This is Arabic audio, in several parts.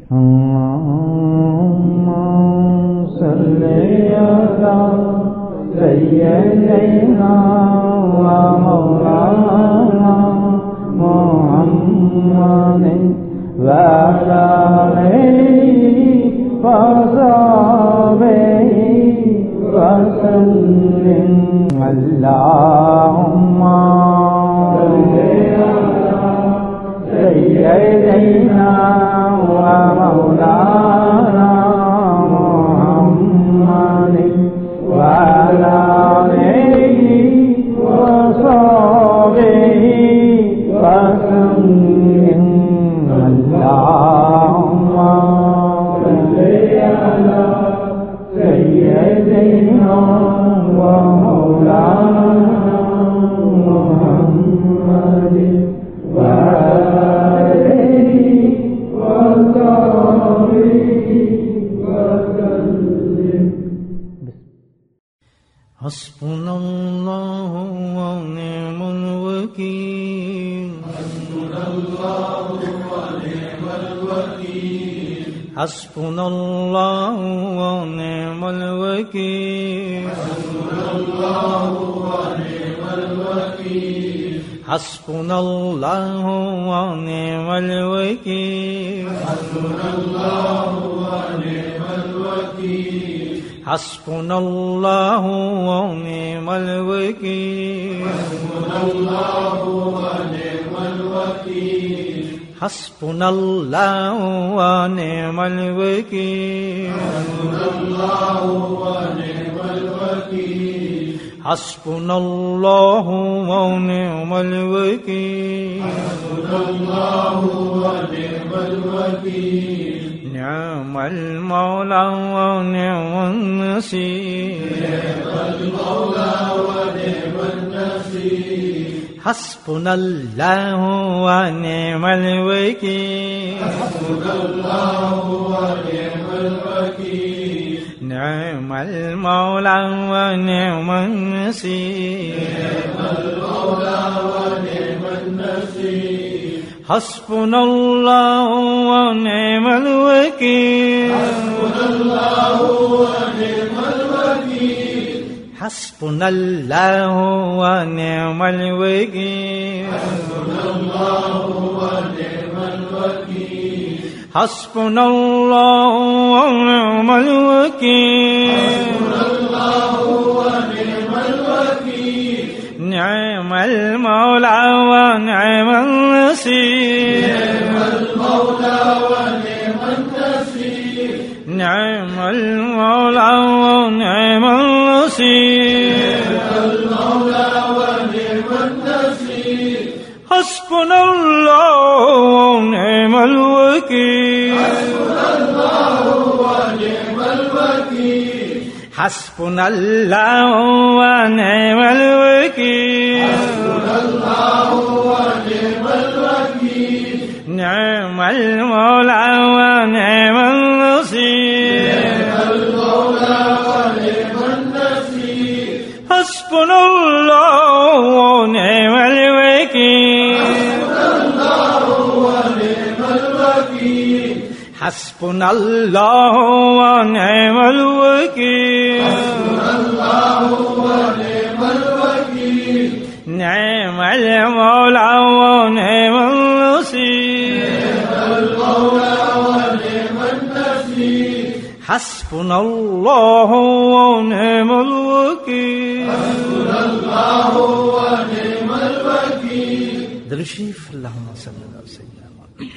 اللهم صل على سيدنا ومولانا محمد وعلى آله وصحبه وسلم. اللهم صل على سيدنا ومولانا محمد وعلى آله وصحبه وسلم. اللهم صل على سيدنا ومولانا محمد وعلى آله وصحبه وسلم. حسبنا الله ونعم الوكيل. حسبنا الله ونعم الوكيل. حسبنا الله ونعم الوكيل. حسبنا الله ونعم الوكيل. حسبنا الله ونعم الوكيل. حسبنا الله ونعم الوكيل. حسبنا الله ونعم الوكيل. حسبنا الله ونعم الوكيل. حسبنا الله ونعم الوكيل. حسبنا الله ونعم الوكيل. حسبنا الله ونعم الوكيل. حسبنا الله ونعم الوكيل. نعم المولى ونعم النصير. نعم المولى ونعم النصير. حسبنا الله ونعم الوكيل. حسبنا الله ونعم الوكيل. نعم المولى ونعم النصير. نعم المولى ونعم النصير. حسبنا الله ونعم الوكيل. حسبنا الله ونعم الوكيل. حسبنا الله ونعم الوكيل. حسبنا الله ونعم الوكيل. حسبنا الله ونعم الوكيل. حسبنا الله ونعم الوكيل. نعم المولى ونعم النصير. نعم المولى ونعم النصير. نعم المولى ونعم النصير. نعم المولى ونعم النصير. حسبنا الله ونعم الوكيل. حسبنا الله ونعم الوكيل. حسبنا الله ونعم الوكيل. حسبنا الله ونعم الوكيل. نعم المولى ونعم النصير. نعم المولى ونعم النصير. حسبنا الله ونعم الوكيل. حسبنا الله ونعم الوكيل. حسبنا الله ونعم الوكيل. حسبنا الله ونعم الوكيل. نعم المولى ونعم النصير. نعم المولى ونعم النصير. حسبنا الله ونعم الوكيل. حسبنا الله ونعم الوكيل. درود شريف. اللهم صل على سيدنا محمد.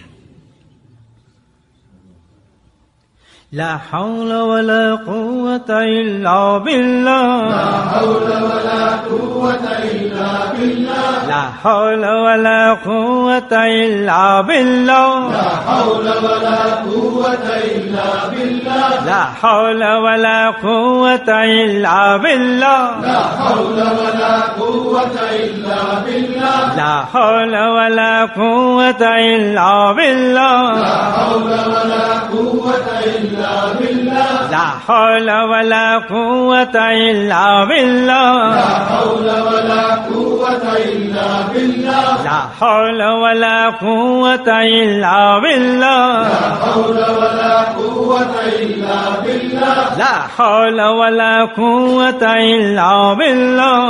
لا حول ولا قوة إلا بالله. لا حول ولا قوة إلا بالله. لا حول ولا قوة إلا بالله. لا حول ولا قوة إلا بالله. لا حول ولا قوة إلا بالله. لا حول ولا قوة إلا بالله. لا حول ولا قوة إلا بالله. لا حول ولا قوة إلا بالله. لا حول ولا قوة إلا بالله. لا حول ولا قوة إلا بالله. لا حول ولا قوة إلا بالله. لا حول ولا لا حول ولا قوة إلا بالله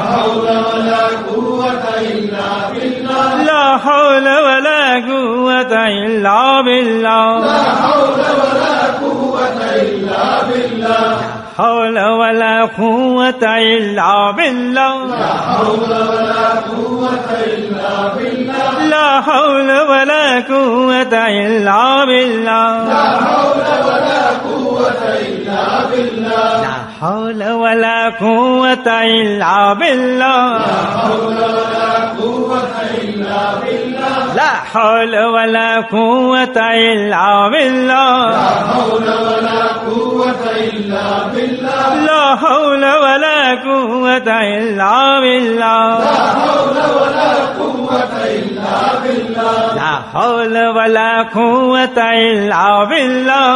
لا حول ولا قوة إلا بالله حول ولا قوة إلا بالله لا حول ولا قوة إلا بالله لا حول ولا قوة إلا بالله لا حول ولا قوة إلا بالله لا حول ولا قوة إلا بالله لا حول ولا قوة إلا بالله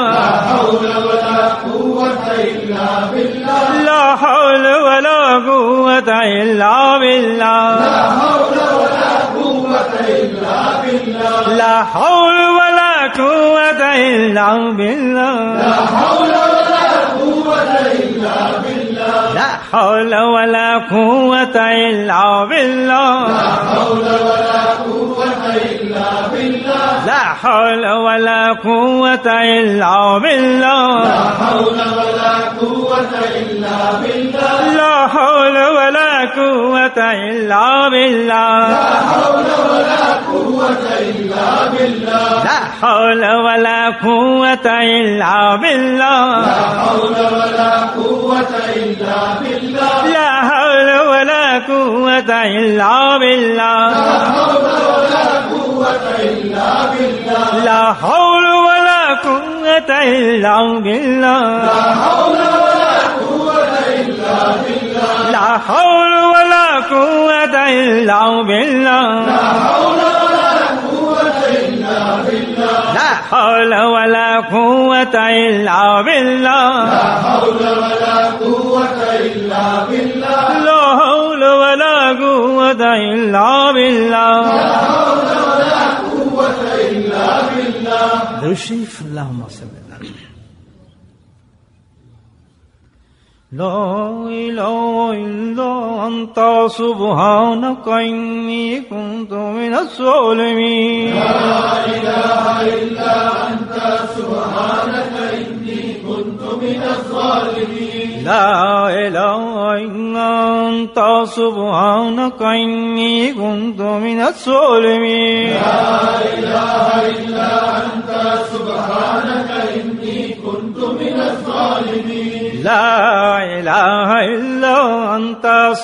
لا حول ولا قوة إلا بالله لا حول ولا قوة إلا بالله لا حول ولا قوة إلا بالله لا حول ولا قوة إلا بالله لا حول ولا قوة إلا بالله لا حول ولا قوة إلا بالله لا حول ولا قوة إلا بالله لا حول ولا قوة إلا بالله لا حول ولا قوة إلا بالله لا حول ولا قوة إلا بالله لا حول ولا قوة إلا بالله رشيف اللهم صل لا إله إلا أنت سبحانك إني كنت من الظالمين لا إله إلا أنت سبحانك إني كنت من الظالمين لا إله إلا أنت سبحانك إني كنت من الظالمين لا إله إلا أنت سبحانك إني كنت من الظالمين لا إله إلا أنت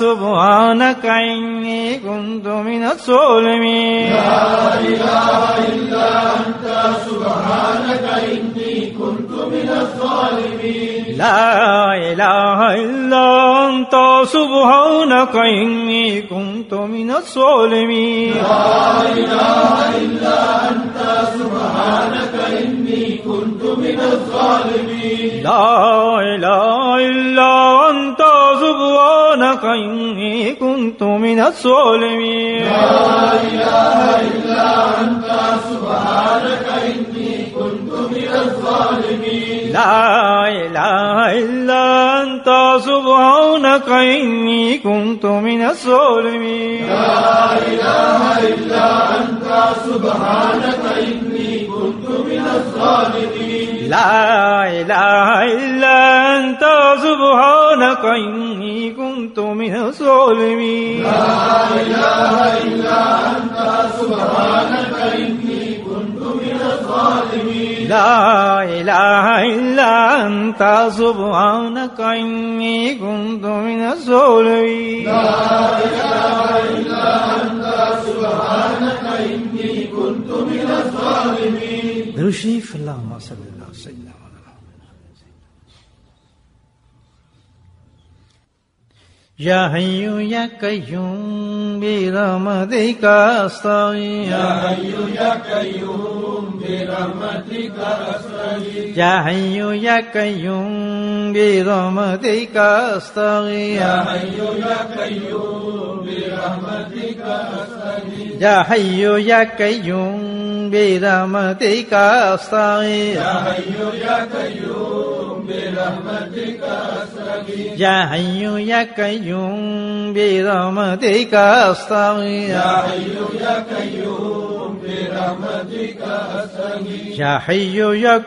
سبحانك إني كنت من الظالمين لا إله إلا أنت سبحانك إني كنت من الظالمين لا إله إلا أنت سبحانك إني كنت من الظالمين لا إله إلا أنت سبحانك إني كنت من الظالمين لا إله إلا أنت سبحانك إني كنت من الظالمين لا إله إلا أنت سبحانك إني كنت من الظالمين لا إله إلا أنت سبحانك إني كنت من الظالمين لا إله إلا أنت سبحانك إني كنت من الظالمين لا إله إلا أنت سبحانك إني كنت من الظالمين لا إله إلا أنت سبحانك إني كنت من الظالمين لا إله إلا أنت سبحانك إني كنت من الظالمين لا إله إلا أنت سبحانك إني كنت من الظالمين رشيف اللهم صل على سيدنا Ya Hayyu Ya Qayyum bi rahmatika astaghith. Ya Hayyu Ya Qayyum bi rahmatika astaghith. Ya Hayyu Ya Qayyum bi rahmatika astaghith. Ya Hayyu Ya Qayyum bi rahmatika astaghith. Ya Hayyu Ya Qayyum bi rahmatika astaghith. Ya Hayyu Ya Qayyum bi rahmatika astaghith. Ya Hayyu Ya Qayyum bi rahmatika astaghith. Ya Hayyu Ya Qayyum bi rahmatika astaghith. Ya Hayyu Ya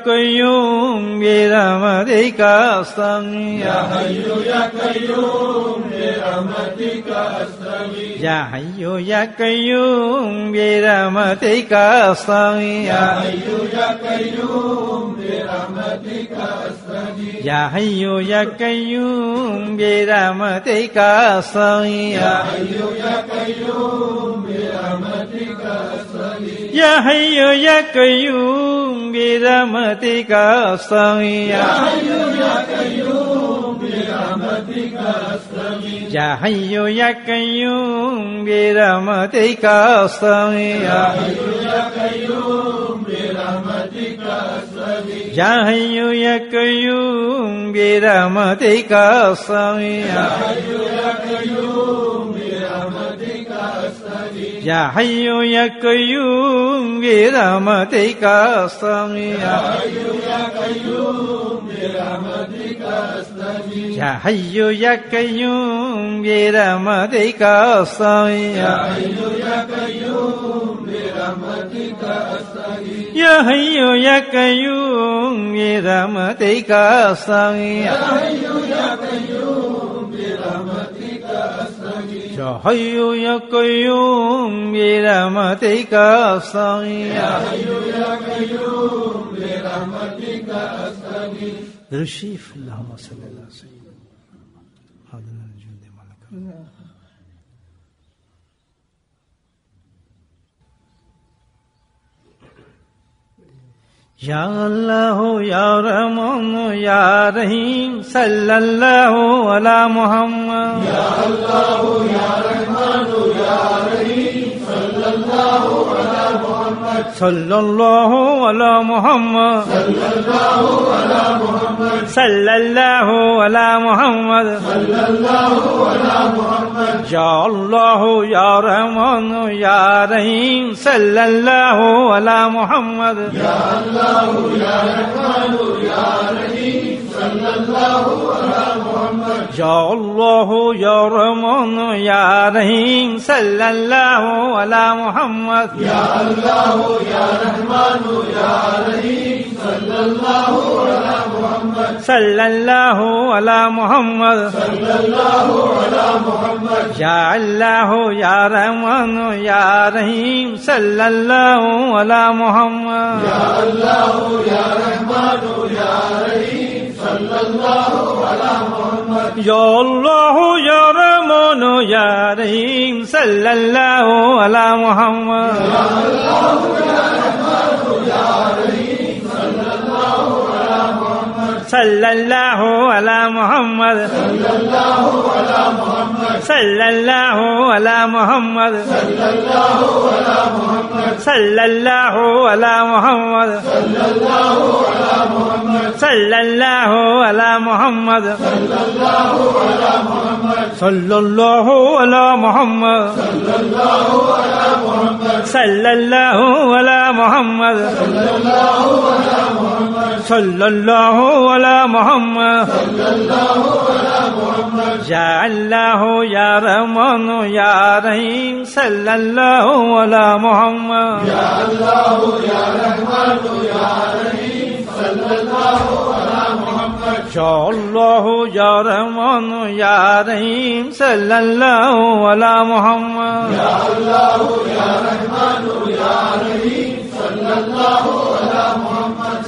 Qayyum bi rahmatika astaghith. Ya Hayyu Ya Qayyum bi rahmatika astaghith. Ya Hayyu Ya Qayyum bi rahmatika astaghith. Ya Hayyu Ya Qayyum bi rahmatika astaghith. Ya Hayyu Ya Qayyum bi rahmatika astaghith. Ya Hayyu Ya Qayyum bi rahmatika astaghith. Ya Hayyu Ya Qayyum bi rahmatika astaghith. Ya Hayyu Ya Qayyum bi rahmatika astaghith. Ya Hayyu Ya Qayyum bi rahmatika astaghith. Ya Hayyu Ya Qayyum bi rahmatika astaghith. Ya Hayyu Ya Qayyum bi rahmatika astaghith. Ya Hayyu Ya Qayyum bi rahmatika astaghith. Ya Hayyu Ya Qayyum bi rahmatika astaghith. Ya Hayyu Ya Qayyum bi rahmatika astaghith. Ya Hayyu Ya Qayyum bi rahmatika astaghith. Ya Hayyu Ya Qayyum bi rahmatika astaghith. Ya Hayyu Ya Qayyum bi rahmatika astaghith. Ya Hayyu Ya Qayyum bi rahmatika astaghith. Ya Hayyu Ya Qayyum bi rahmatika astaghith. Ya Hayyu Ya Qayyum bi rahmatika astaghith. Rashif Allahumma salli ala sayyidina hadana al-jundi malaka. Ya Allah Ya Rahman Ya Rahim sallallahu ala Muhammad. Ya Allah Ya Rahman Ya Rahim sallallahu ala Muhammad. Sallallahu ala Muhammad. Sallallahu ala Muhammad. Sallallahu ala Muhammad. Sallallahu ala Muhammad. Ya Allah Ya Rahman Ya Rahim sallallahu ala Muhammad. Ya Allah Ya Rahman Ya Rahim sallallahu ala Muhammad. Ya Allah Ya Rahman Ya Rahim sallallahu ala Muhammad. Ya Allah Ya Rahman Ya Rahim sallallahu ala Muhammad. Sallallahu ala Muhammad. Sallallahu ala Muhammad. Ya Allah Ya Rahman Ya Rahim sallallahu ala Muhammad. Ya Allah Ya Rahman Ya Rahim sallallahu ala Muhammad. Ya Allah Ya Rahman Ya Rahim sallallahu ala Muhammad. Ya Allah Ya Rahman Ya Rahim sallallahu ala Muhammad. Sallallahu ala Muhammad. Sallallahu ala Muhammad. Sallallahu ala Muhammad. Sallallahu ala Muhammad. Sallallahu ala Muhammad. Sallallahu ala Muhammad. Sallallahu ala Muhammad. Sallallahu ala Muhammad. Sallallahu ala Muhammad. Sallallahu ala Muhammad. Sallallahu ala Muhammad. Sallallahu ala Muhammad. Sallallahu ala Muhammad. Sallallahu ala Muhammad. Ya Allah Ya Rahman Ya Rahim sallallahu ala Muhammad. Ya Allah Ya Rahman Ya Rahim sallallahu ala Muhammad. Ya Allah Ya Rahman Ya Rahim sallallahu ala Muhammad. Ya Allah Ya Rahman Ya Rahim sallallahu ala Muhammad.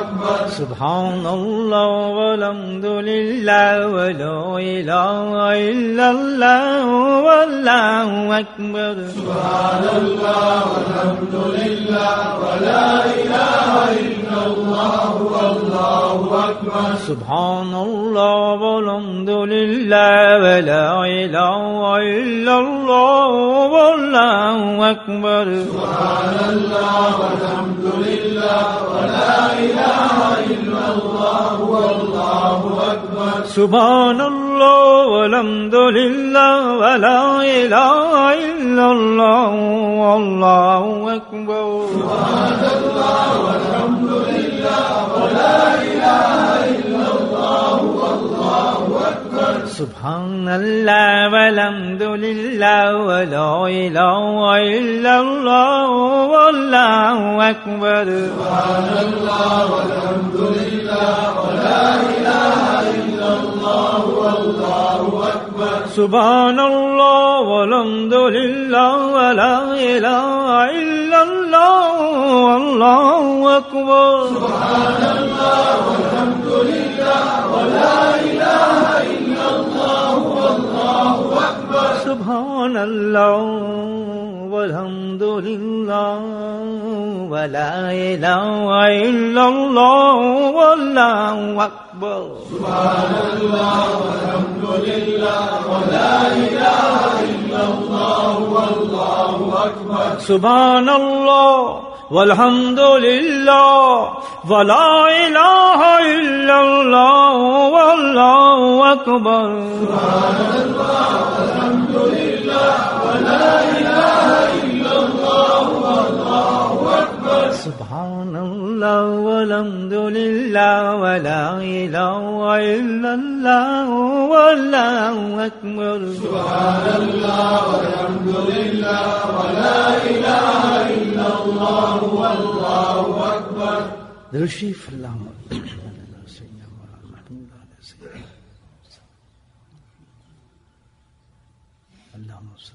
أكبر سبحان الله والحمد لله ولا إله إلا الله والله أكبر سبحان الله والحمد لله ولا إله إلا الله والله أكبر سبحان الله والحمد لله ولا إله إلا الله والله أكبر سبحان الله والحمد لله ولا إله إلا الله والله أكبر سبحان الله والحمد لله ولا إله إلا الله والله أكبر سبحان الله والحمد لله ولا إله إلا الله والله أكبر سبحان الله والحمد لله ولا إله إلا الله والله أكبر سبحان الله والحمد لله ولا إله إلا الله والله أكبر سبحان الله والحمد لله ولا إله إلا الله والله أكبر سبحان الله والحمد لله ولا إله إلا الله والله أكبر سبحان الله والحمد لله ولا إله إلا الله والله أكبر سبحان الله والحمد لله ولا إله إلا الله والله أكبر سبحان الله والحمد لله ولا إله إلا الله والله أكبر سبحان الله والحمد لله ولا إله إلا الله والله أكبر سبحان الله والحمد لله ولا إله إلا الله والله أكبر سبحان الله والحمد لله ولا إله إلا الله والله أكبر درشيف الله اللهم صل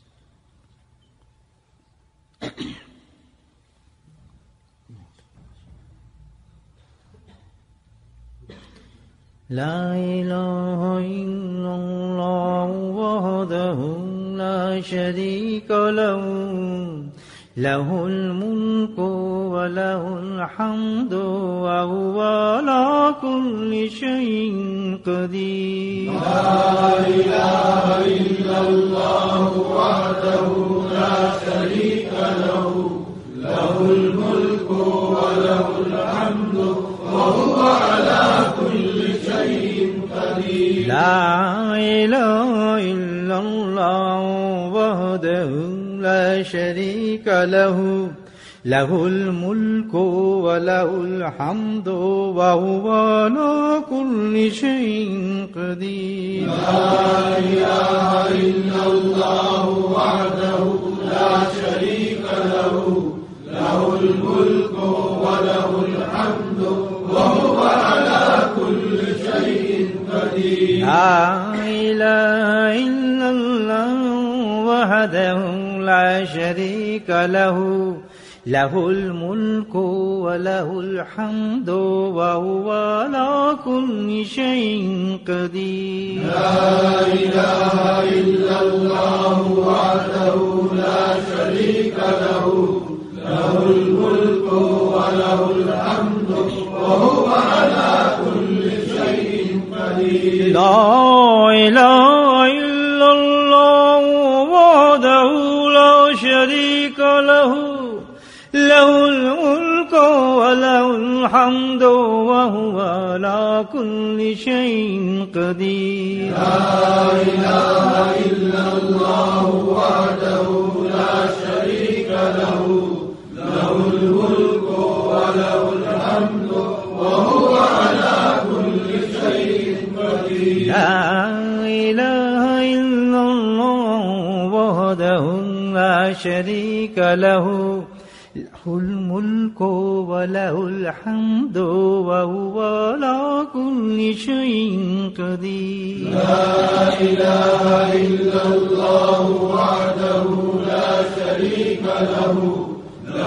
لا إله إلا الله وحده لا شريك له له الملك وله الحمد وهو على كل شيء قدير لا إله إلا الله وحده لا شريك له له الملك وله الحمد وهو على كل شيء قدير لا إله إلا الله وحده لا شريك له له الملك وله الحمد وهو على كل شيء قدير لا إله إلا الله وحده لا شريك له له الملك وله الحمد وهو على كل شيء قدير لا إله إلا الله وحده لا شريك له له الملك وله الحمد وهو على كل شيء قدير لا إله إلا الله وحده لا شريك له له الملك وله الحمد وهو على كل شيء قدير لا إله إلا الله وحده لا شريك له له الملك وله الحمد وهو على كل شيء قدير لا إله إلا الله وحده لا شريك له له الملك وله الحمد وهو على كل شيء قدير لا إله إلا الله وحده لا شريك له له الملك وله الحمد وهو على كل شيء قدير لا إله إلا الله وحده لا شريك له له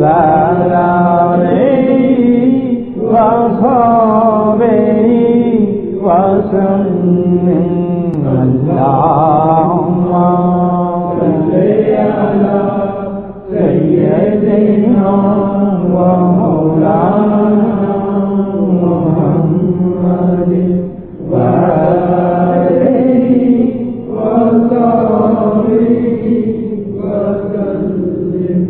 وعلى آله وصحبه وسلم اللهم صل على سيدنا ومولانا محمد وعلى آله وصحبه وسلم.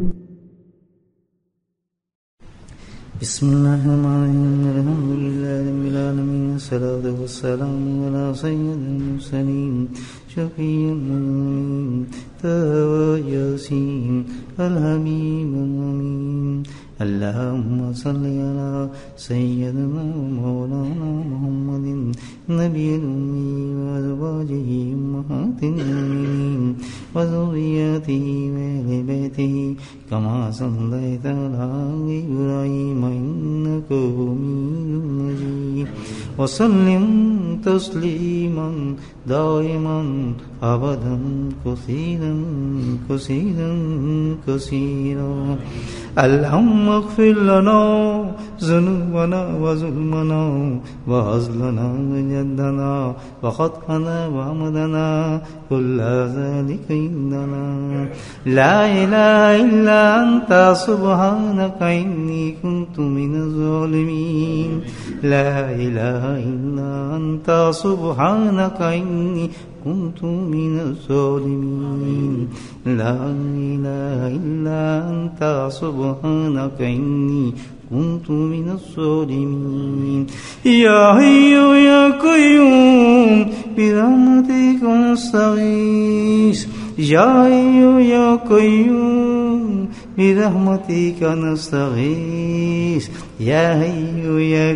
بسم الله الرحمن الرحيم. الحمد لله رب العالمين، الصلاة والسلام على سيد المرسلين شفيع المؤمنين طه ياسين الحبيب الأمين. اللهم صل على سيدنا ومولانا محمد النبي الأمي وأزواجه أمهات المؤمنين وذرياته وأهل بيته كما صليت على إبراهيم إنك حميد مجيد. وسلم تسليما دائما أبدا كثيرا كثيرا كثيرا. اللهم اغفر لنا ذنوبنا وظلمنا وهزلنا وجدنا وخطأنا وعمدنا كل ذلك عندنا. لا إله إلا أنت سبحانك إني كنت من الظالمين. لا إله إلا أنت سبحانك إني كنت من الظالمين. لا إله إلا أنت سبحانك إني كنت من الظالمين. يا حي يا قيوم برحمتك نستغيث. يا حي يا قيوم برحمتك نستغيث. يا حي يا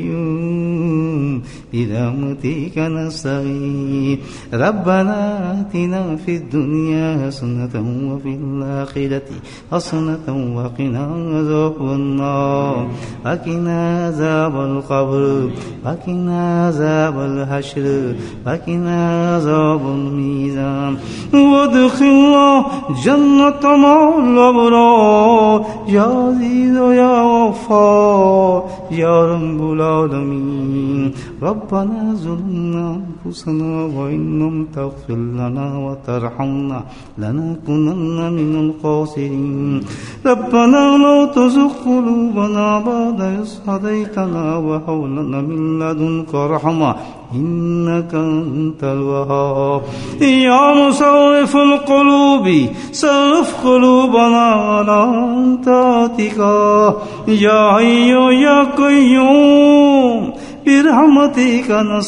قيوم برحمتك نستغيث. ربنا آتنا في الدنيا حسنة وفي الآخرة حسنة وقنا عذاب النار. وقنا عذاب القبر وقنا عذاب الحشر وقنا عذاب الميزان. وادخلنا جنة مع الأبرار يا عزيز يا غفار يا رب العالمين. ربنا ظلمنا أنفسنا وإن لم تغفر لنا وترحمنا لنكونن من الخاسرين. ربنا لا تزغ قلوبنا بعد إذ هديتنا وهب لنا من لدنك رحمة إنك أنت الوهاب. يا مصرف القلوب صرف قلوبنا على طاعتك. يا حي يا قيوم برحمتك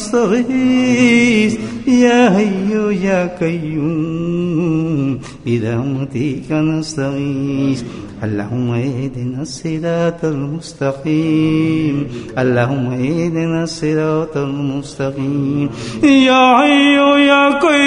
نستغيث. يا حي يا قيوم برحمتك نستغيث. اللهم اهدنا الصراط المستقيم. اللهم اهدنا الصراط المستقيم. يا حي يا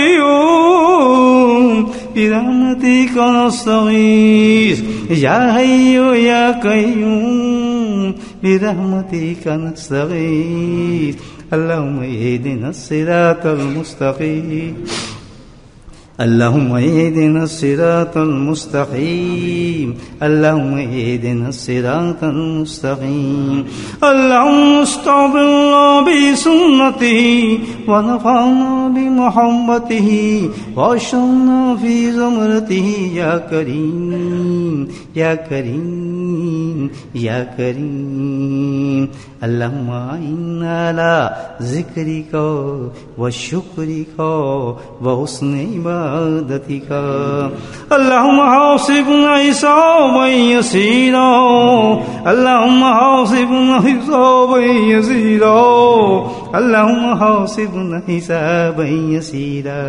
قيوم برحمتك نستغيث. يا حي يا قيوم برحمتك نستغيث. اللهم اهدنا الصراط المستقيم. اللهم اهدنا الصراط المستقيم. اللهم اهدنا الصراط المستقيم. اللهم استغفر الله بسنته ونفعنا بمحبته واشرنا في زمرته يا كريم يا كريم يا كريم. اللهم إنا على ذكرك وشكرك وحسن عبادتك. اللهم حاسبنا حسابا يسيرا. اللهم حاسبنا حسابا يسيرا. اللهم حاسبنا حسابا يسيرا.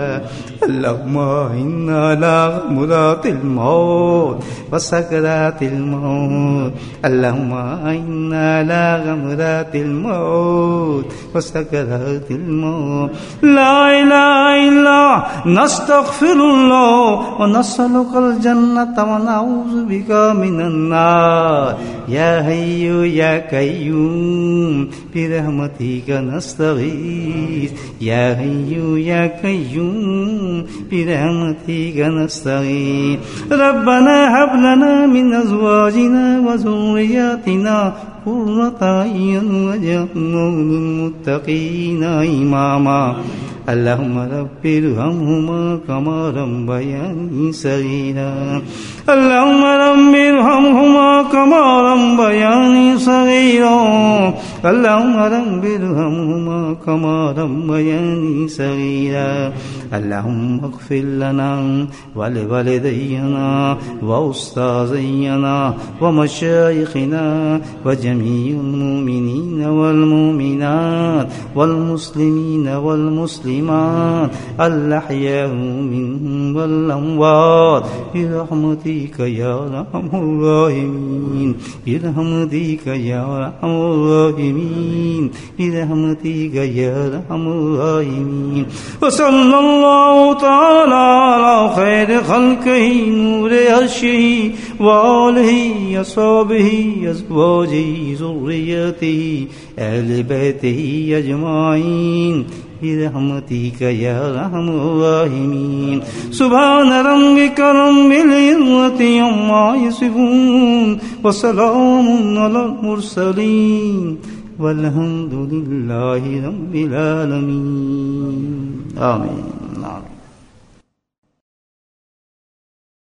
اللهم إنا على غمرات الموت وسكرات الموت الموت اللهم أعنا على غمرات الموت وسكرات الموت لا إله إلا نستغفر الله ونسألك الجنة ونعوذ بك من النار يا حي يا قيوم برحمتك نستغيث يا حي يا قيوم برحمتك نستغيث ربنا هب لنا من أزواجنا وذرياتنا قرة أعين واجعلنا للمتقين إماما اللهم رب ارحمهما كما ربياني صغيرا اللهم رب ارحمهما كما ربياني صغيرا اللهم رب ارحمهما كما ربياني صغيرا اللهم اغفر لنا ولوالدينا وأستاذينا ومشايخنا وجميع المؤمنين والمؤمنات والمسلمين والمسلمات الأحياء منهم والأموات برحمتك يا أرحم الراحمين برحمتك يا أرحم الراحمين برحمتك يا أرحم الراحمين وصلى الله تعالى على خير خلقه نور عرشه وآله وصحبه أزواجه ذريته أهل بيته أجمعين برحمتك يا أرحم الراحمين سبحان ربك رب العزة عما يصفون وسلام على المرسلين والحمد لله رب العالمين آمين.